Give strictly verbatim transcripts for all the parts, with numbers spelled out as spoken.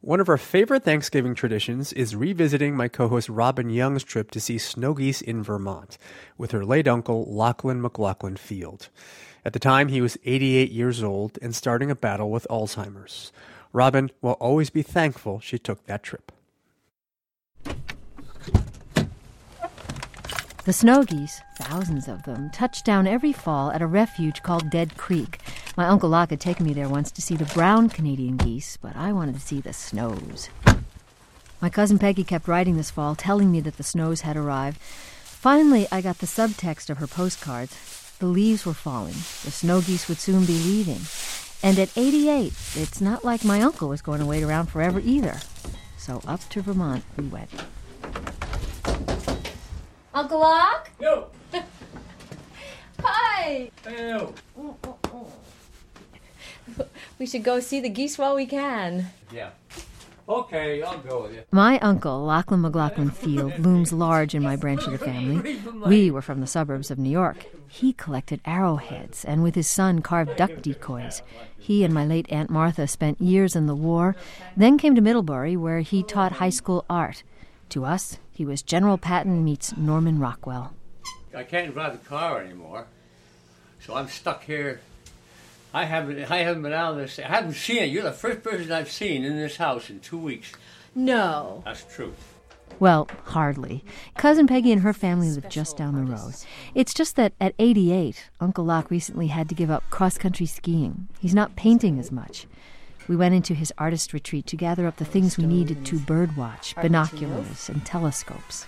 One of our favorite Thanksgiving traditions is revisiting my co-host Robin Young's trip to see snow geese in Vermont with her late uncle Lachlan McLaughlin Field. At the time, he was eighty-eight years old and starting a battle with Alzheimer's. Robin will always be thankful she took that trip. The snow geese, thousands of them, touch down every fall at a refuge called Dead Creek. My Uncle Locke had taken me there once to see the brown Canadian geese, but I wanted to see the snows. My cousin Peggy kept writing this fall, telling me that the snows had arrived. Finally, I got the subtext of her postcards. The leaves were falling. The snow geese would soon be leaving. And at eighty-eight, it's not like my uncle was going to wait around forever either. So up to Vermont we went. Uncle Locke? Yo! Hi! Yo! We should go see the geese while we can. Yeah. Okay, I'll go with you. My uncle, Lachlan McLaughlin Field, looms large in my branch of the family. We were from the suburbs of New York. He collected arrowheads and with his son carved duck decoys. He and my late Aunt Martha spent years in the war, then came to Middlebury where he taught high school art. To us, he was General Patton meets Norman Rockwell. I can't drive the car anymore, so I'm stuck here. I haven't I haven't been out of this. I haven't seen it. You're the first person I've seen in this house in two weeks. No. That's true. Well, hardly. Cousin Peggy and her family live just down the road. It's just that at eighty-eight, Uncle Locke recently had to give up cross-country skiing. He's not painting as much. We went into his artist retreat to gather up the things we needed to birdwatch, binoculars, and telescopes.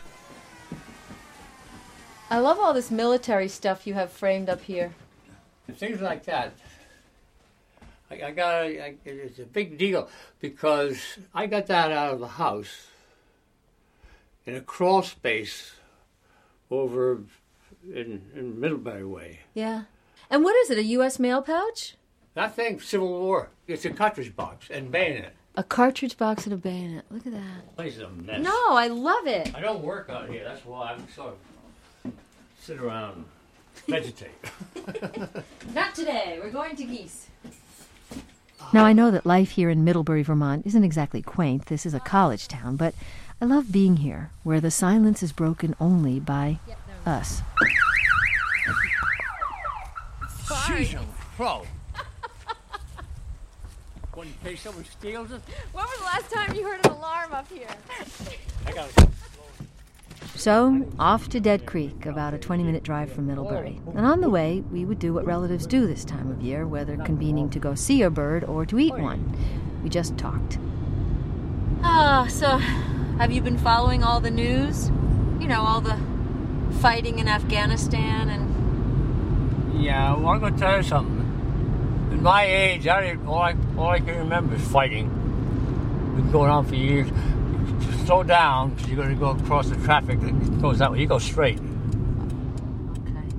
I love all this military stuff you have framed up here. And things like that. I, I got a, I, it's a big deal because I got that out of the house in a crawl space over in, in Middlebury Way. Yeah. And what is it, a U S mail pouch? That thing, Civil War. It's a cartridge box and bayonet. A cartridge box and a bayonet. Look at that. Place is a mess. No, I love it. I don't work out here. That's why I'm sort of sit around, vegetate. Not today. We're going to geese. Now, I know that life here in Middlebury, Vermont isn't exactly quaint. This is a college town, but I love being here, where the silence is broken only by us. She's a pro. In case someone steals it. When was the last time you heard an alarm up here? I got it. So, off to Dead Creek, about a twenty-minute drive from Middlebury. And on the way, we would do what relatives do this time of year, whether convening to go see a bird or to eat one. We just talked. Ah, oh, so have you been following all the news? You know, all the fighting in Afghanistan and... Yeah, well, I'm going to tell you something. At my age, I didn't, all, I, all I can remember is fighting. Been going on for years. Just slow down, because you're going to go across the traffic that goes that way. You go straight. Okay.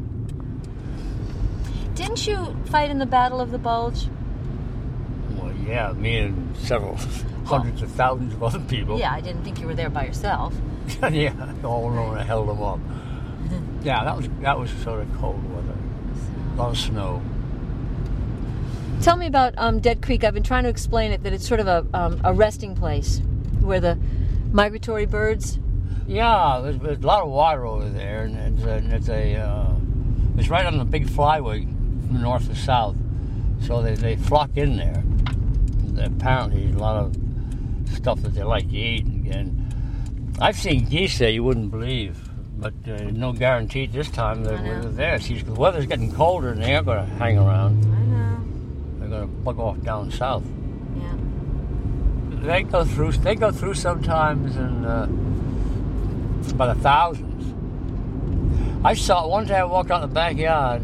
Didn't you fight in the Battle of the Bulge? Well, yeah, me and several hundreds of thousands of other people. Yeah, I didn't think you were there by yourself. Yeah, all alone, I held them up. Yeah, that was that was sort of cold weather. A lot of snow. Tell me about um, Dead Creek. I've been trying to explain it, that it's sort of a, um, a resting place where the migratory birds... Yeah, there's, there's a lot of water over there, and it's a, and it's, a uh, it's right on the big flyway from north to south, so they, they flock in there. And apparently there's a lot of stuff that they like to eat, and I've seen geese there you wouldn't believe, but uh, no guarantee this time that they're there. See, the weather's getting colder and they aren't going to hang around. I know. They're going to bug off down south. Yeah. They go through. They go through sometimes in uh, by the thousands. I saw one day. I walked out in the backyard,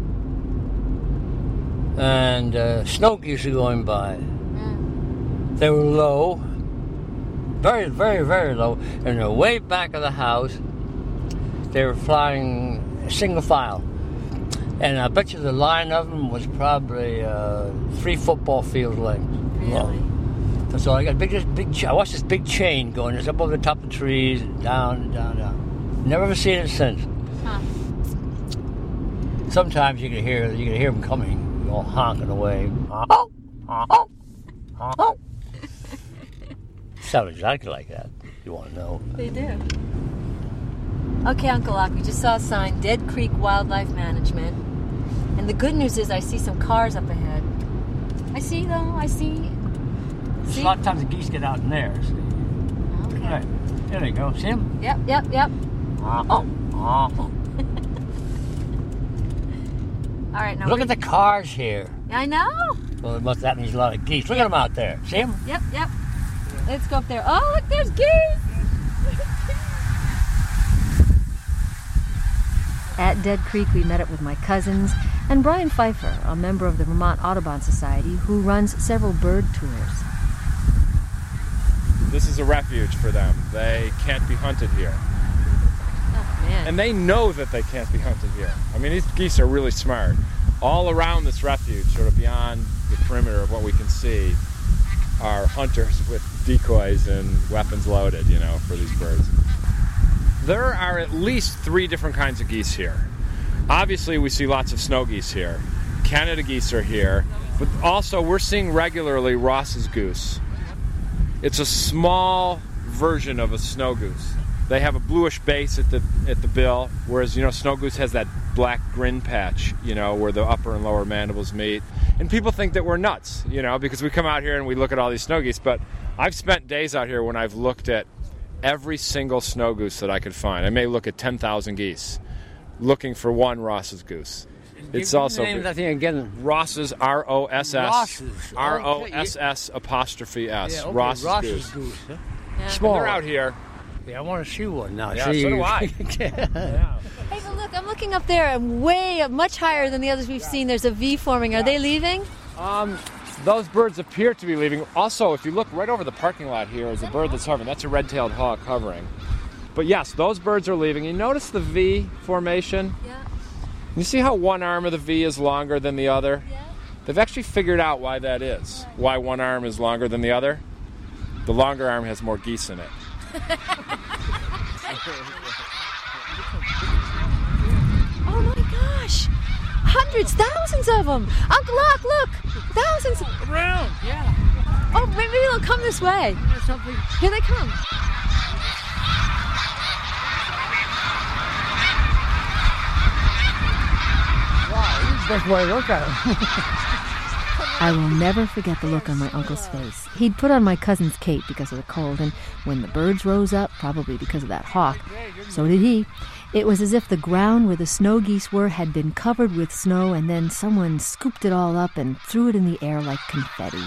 and uh, snow geese were going by. Mm. They were low, very, very, very low, and they're way back of the house. They were flying single file. And I bet you the line of them was probably uh, three football field lengths. Really? Long. So I got big, this big. I watched this big chain going just up over the top of the trees, and down, and down, down. Never ever seen it since. Huh. Sometimes you can hear, you can hear them coming, all honking away. Oh, oh, oh. sound exactly like that. You want to know? They do. Okay, Uncle Lock, we just saw a sign, Dead Creek Wildlife Management. And the good news is I see some cars up ahead. I see, though. I see. See? A lot of times the geese get out in there. See? Okay. Right. There they go. See them? Yep, yep, yep. Oh. Oh. All right, now Look we- at the cars here. I know. Well, it must that means a lot of geese. Look at them out there. See them? Yep, yep. Let's go up there. Oh, look, there's geese. At Dead Creek, we met up with my cousins and Brian Pfeiffer, a member of the Vermont Audubon Society who runs several bird tours. This is a refuge for them. They can't be hunted here. Oh, man. And they know that they can't be hunted here. I mean, these geese are really smart. All around this refuge, sort of beyond the perimeter of what we can see, are hunters with decoys and weapons loaded, you know, for these birds. There are at least three different kinds of geese here. Obviously, we see lots of snow geese here. Canada geese are here, but also we're seeing regularly Ross's goose. It's a small version of a snow goose. They have a bluish base at the at the bill, whereas, you know, snow goose has that black grin patch, you know, where the upper and lower mandibles meet. And people think that we're nuts, you know, because we come out here and we look at all these snow geese, but I've spent days out here when I've looked at every single snow goose that I could find. I may look at ten thousand geese looking for one Ross's goose. It's Give me also the name of that thing again. Ross's, R O S S, Ross's. R O S S apostrophe S, Yeah, okay, Ross's, Ross's goose. goose. Huh? Yeah. Small. They're out here. Yeah, I want to see one now. Yeah, see, so do I. yeah. Hey, but look, I'm looking up there, and way up, much higher than the others we've seen. There's a V forming. Are they leaving? Um, those birds appear to be leaving. Also, if you look right over the parking lot here is a bird that's hovering. That's a red-tailed hawk hovering. But yes, those birds are leaving. You notice the V formation? Yeah. You see how one arm of the V is longer than the other? Yeah. They've actually figured out why that is. Why one arm is longer than the other? The longer arm has more geese in it. Oh my gosh! Hundreds, thousands of them! Uncle Lock, look! Thousands! Around, yeah. Oh, maybe they'll come this way. There's something. Here they come. Wow, this is the best way to look at them. I will never forget the look on my uncle's face. He'd put on my cousin's cape because of the cold, and when the birds rose up, probably because of that hawk, so did he. It was as if the ground where the snow geese were had been covered with snow, and then someone scooped it all up and threw it in the air like confetti.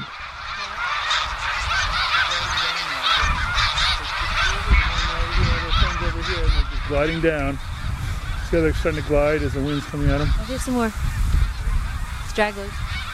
Gliding down. See how they're starting to glide as the wind's coming at them? Oh, here's some more stragglers.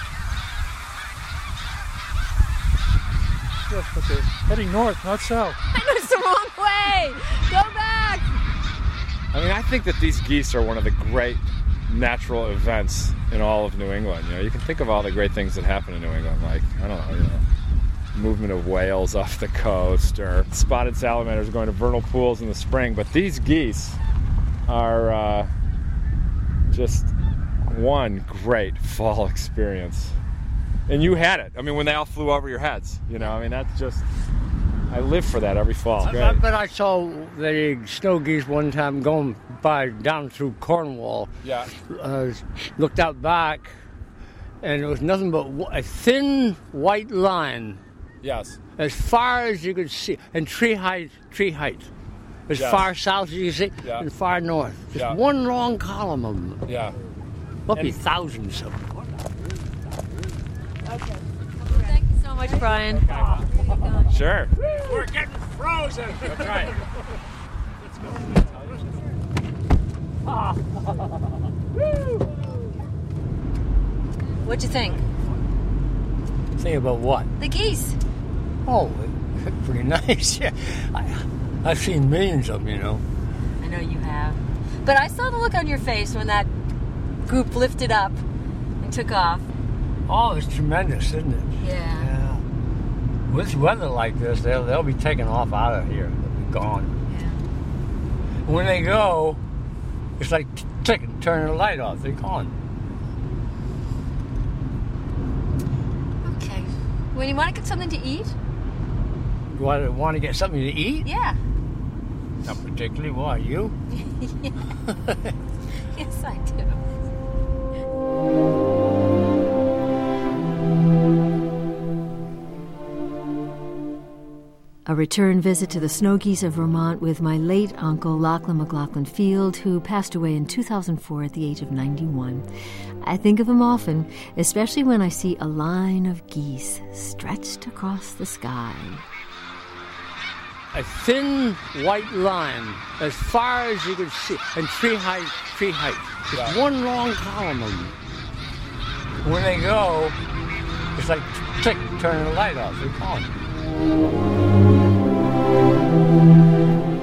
Yes, but they're heading north, not south. I know it's the wrong way! Go back! I mean, I think that these geese are one of the great natural events in all of New England. You know, you can think of all the great things that happen in New England, like, I don't know, you know, movement of whales off the coast, or spotted salamanders going to vernal pools in the spring. But these geese are uh, just one great fall experience. And you had it. I mean, when they all flew over your heads, you know, I mean, that's just, I live for that every fall. I, I bet I saw the snow geese one time going by down through Cornwall. Yeah. Uh, looked out back, and it was nothing but a thin white line Yes. as far as you could see, and tree height, tree height, as Yes. far south as you can see, Yeah. and far north. Just Yeah. one long column of them. Yeah. Must be And- thousands of them. Thank you so much, Brian. Sure. We're getting frozen. That's right. What'd you think? Think about what? The geese. Oh, pretty nice. Yeah, I, I've seen millions of them, you know. I know you have. But I saw the look on your face when that group lifted up and took off. Oh, it's tremendous, isn't it? Yeah. Yeah. With weather like this, they'll they'll be taken off out of here. They'll be gone. Yeah. When they go, it's like t- ticking, turning the light off. They're gone. Okay. Well, you want to get something to eat? Want, want to get something to eat? Yeah. Not particularly. Why, you? Yes, I do. A return visit to the snow geese of Vermont with my late uncle, Lachlan McLaughlin Field, who passed away in two thousand four at the age of ninety-one. I think of him often, especially when I see a line of geese stretched across the sky. A thin white line as far as you could see, and tree height, tree height. Just one long column of them. When they go, it's like tick, turning the light off. They call them.